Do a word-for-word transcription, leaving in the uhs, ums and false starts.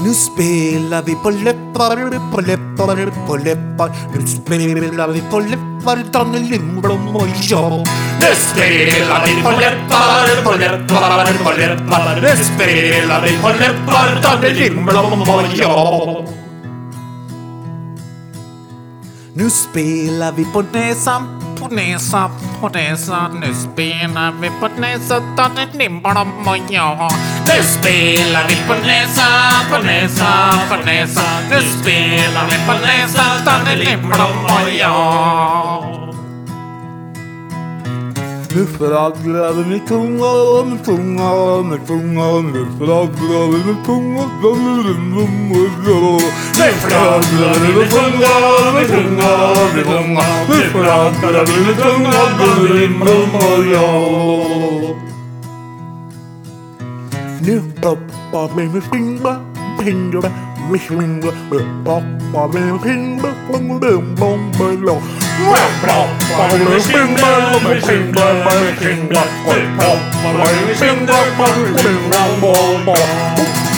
Nu spelar vi på läppar, på läppar, på läppar. Nu spelar vi på läppar, Danne Lindblom och jag. Nu spelar vi på läppar, på läppar, på läppar. Nu spelar vi på läppar, Danne Lindblom och jag. Nu spelar vi på näsan, på näsan, på näsan. Nu spelar vi på näsan, Danne Lindblom och jag. Nu spelar vi på näsan, på näsan, på näsan. Nu spelar vi på näsan, Danne Lindblom och jag. Nu fragglar vi med tunga, med tunga, med tunga. Nu fragglar vi med tunga, Danne Lindblom och jag. Nu fragglar vi med tunga, med tunga, med tunga. Nu fragglar vi med tunga, Danne Lindblom och jag. Nu poppar vi med fingrar, fingrar, med fingrar. Nu poppar vi med fingrar, bom, bom, bom, bom. Nu poppar vi med fingrar, med fingrar, med fingrar. Nu poppar vi med fingrar, med fingrar, bom, bom, bom.